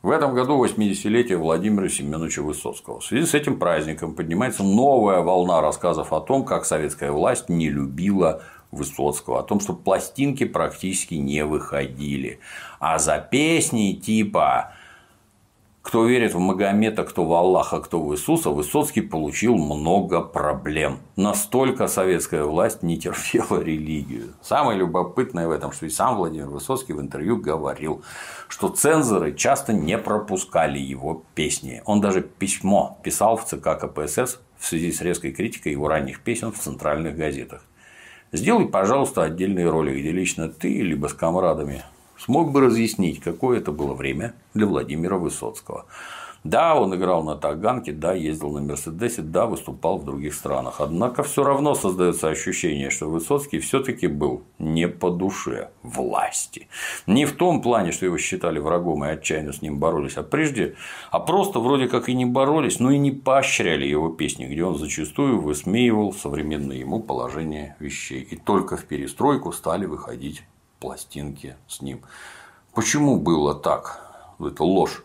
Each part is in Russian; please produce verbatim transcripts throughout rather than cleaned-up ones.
В этом году восьмидесятилетие Владимира Семеновича Высоцкого. В связи с этим праздником поднимается новая волна рассказов о том, как советская власть не любила Высоцкого, о том, что пластинки практически не выходили. А за песни типа «Кто верит в Магомета, кто в Аллаха, кто в Иисуса» Высоцкий получил много проблем. Настолько советская власть не терпела религию. Самое любопытное в этом, что и сам Владимир Высоцкий в интервью говорил, что цензоры часто не пропускали его песни. Он даже письмо писал в ЦК КПСС в связи с резкой критикой его ранних песен в центральных газетах. «Сделай, пожалуйста, отдельные роли, где лично ты, либо с комрадами смог бы разъяснить, какое это было время для Владимира Высоцкого. Да, он играл на Таганке, да, ездил на Мерседесе, да, выступал в других странах. Однако все равно создается ощущение, что Высоцкий все-таки был не по душе власти. Не в том плане, что его считали врагом и отчаянно с ним боролись, а прежде, а просто вроде как и не боролись, но и не поощряли его песни, где он зачастую высмеивал современное ему положение вещей. И только в перестройку стали выходить пластинки с ним. Почему было так? Это ложь.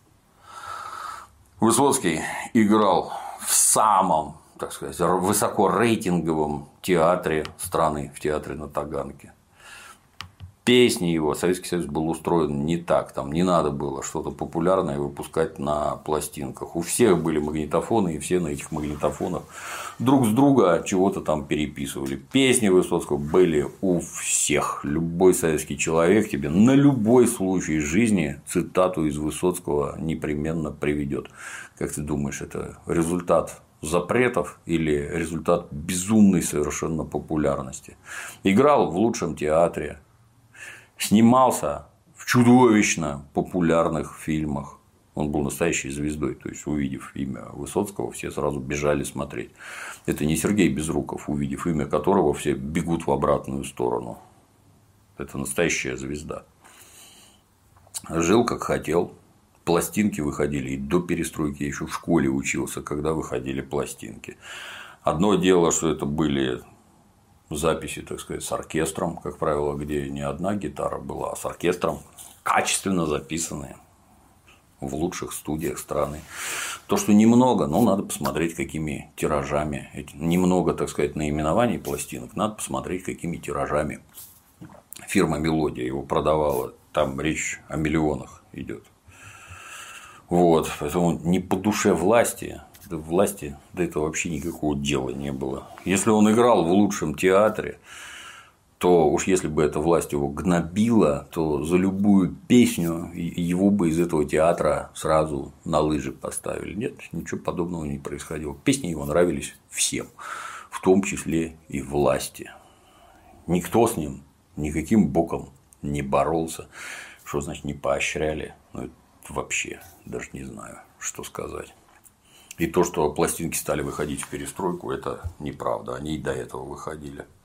Высоцкий играл в самом, так сказать, высокорейтинговом театре страны, в театре на Таганке. Песни его, Советский Союз был устроен не так, там не надо было что-то популярное выпускать на пластинках. У всех были магнитофоны, и все на этих магнитофонах друг с друга чего-то там переписывали. Песни Высоцкого были у всех. Любой советский человек тебе на любой случай жизни цитату из Высоцкого непременно приведет. Как ты думаешь, это результат запретов или результат безумной совершенно популярности? Играл в лучшем театре. Снимался в чудовищно популярных фильмах. Он был настоящей звездой. То есть, увидев имя Высоцкого, все сразу бежали смотреть. Это не Сергей Безруков, увидев имя которого, все бегут в обратную сторону. Это настоящая звезда. Жил как хотел. Пластинки выходили. И до перестройки я еще в школе учился, когда выходили пластинки. Одно дело, что это были записи, так сказать, с оркестром, как правило, где не одна гитара была, а с оркестром, качественно записанные в лучших студиях страны. То, что немного, но надо посмотреть, какими тиражами, немного, так сказать, наименований пластинок, надо посмотреть, какими тиражами фирма «Мелодия» его продавала. Там речь о миллионах идет. Вот, поэтому не по душе власти. Да власти до этого вообще никакого дела не было. Если он играл в лучшем театре, то уж если бы эта власть его гнобила, то за любую песню его бы из этого театра сразу на лыжи поставили. Нет, ничего подобного не происходило. Песни его нравились всем, в том числе и власти. Никто с ним никаким боком не боролся. Что значит не поощряли? Ну, это вообще даже не знаю, что сказать. И то, что пластинки стали выходить в перестройку, это неправда. Они и до этого выходили.